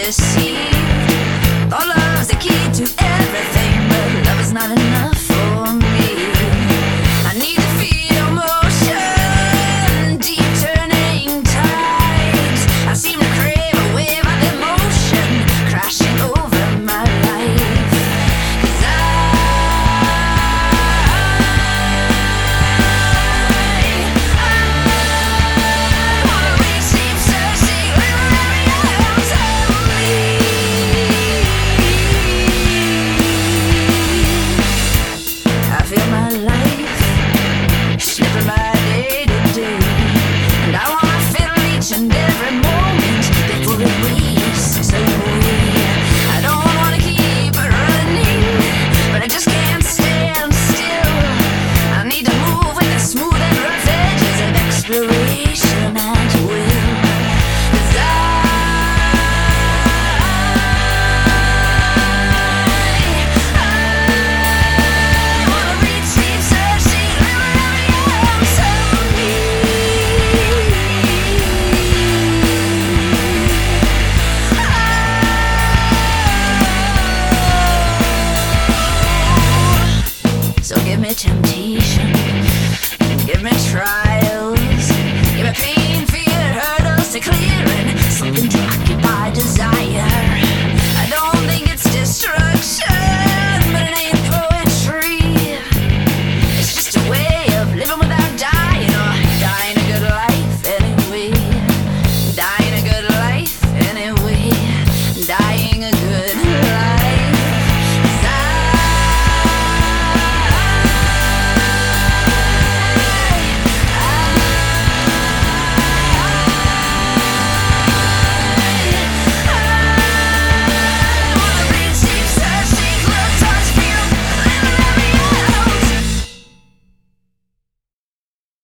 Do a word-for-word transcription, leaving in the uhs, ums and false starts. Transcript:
deceived. Thought love's the key to everything, but love is not enough for me. I need to feel motion, deep turning tides. I seem to crave a wave of emotion crashing over my life. 'Cause I, I, I wanna reach deep, searching wherever I am. Tell me, I feel my life slipping by day to day, and I wanna fill each and every moment before it wastes away. I don't wanna keep running, but I just can't stand still. I need to move with the smooth and rough edges of exploration and will. 'Cause I, I wanna reach deep, searching wherever I am. Tell me, so give me temptation, give me try.